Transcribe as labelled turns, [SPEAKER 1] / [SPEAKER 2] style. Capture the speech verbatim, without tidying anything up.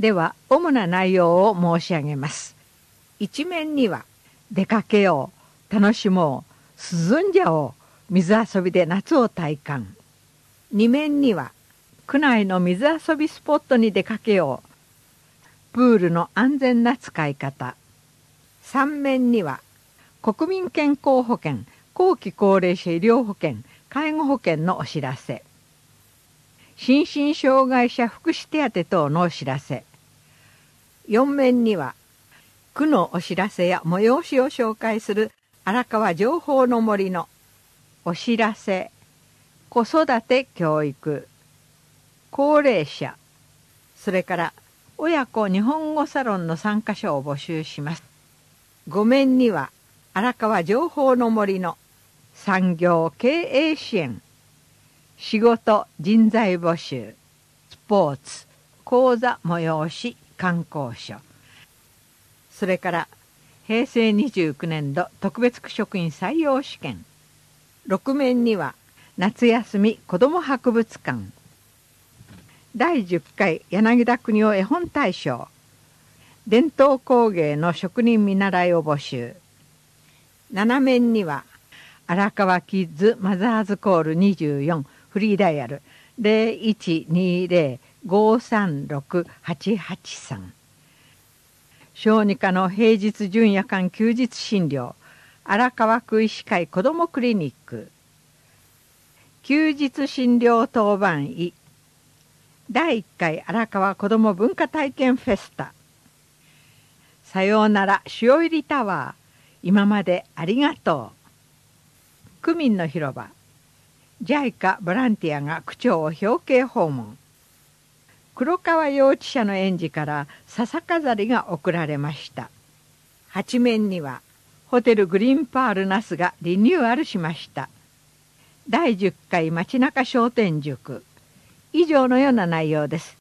[SPEAKER 1] では主な内容を申し上げます。一面には出かけよう、楽しもう、涼んじゃおう、水遊びで夏を体感。二面には区内の水遊びスポットに出かけよう、プールの安全な使い方。三面には国民健康保険、後期高齢者医療保険、介護保険のお知らせ。心身障害者福祉手当等のお知らせ。四面には区のお知らせや催しを紹介する荒川情報の森のお知らせ、子育て教育、高齢者、それから親子日本語サロンの参加者を募集します。五面には荒川情報の森の産業経営支援、仕事人材募集、スポーツ、講座催し、観光所、それから平成にじゅうきゅうねんど特別区職員採用試験。六面には夏休み子ども博物館、だいじゅっかい柳田国男絵本大賞、伝統工芸の職人見習いを募集。七面には荒川キッズマザーズコールにじゅうよん、フリーダイヤル ゼロいちにゼロ ごさんろく はちはちさん。小児科の平日準夜間休日診療、荒川区医師会子どもクリニック、休日診療当番医、だいいっかい荒川子ども文化体験フェスタ、さようなら潮入りタワー、今までありがとう。区民の広場、ジャイカ ボランティアが区長を表敬訪問。黒川幼稚舎の園児から笹飾りが贈られました。八面にはホテルグリーンパール那須がリニューアルしました。だいじゅっかい街中商店塾。以上のような内容です。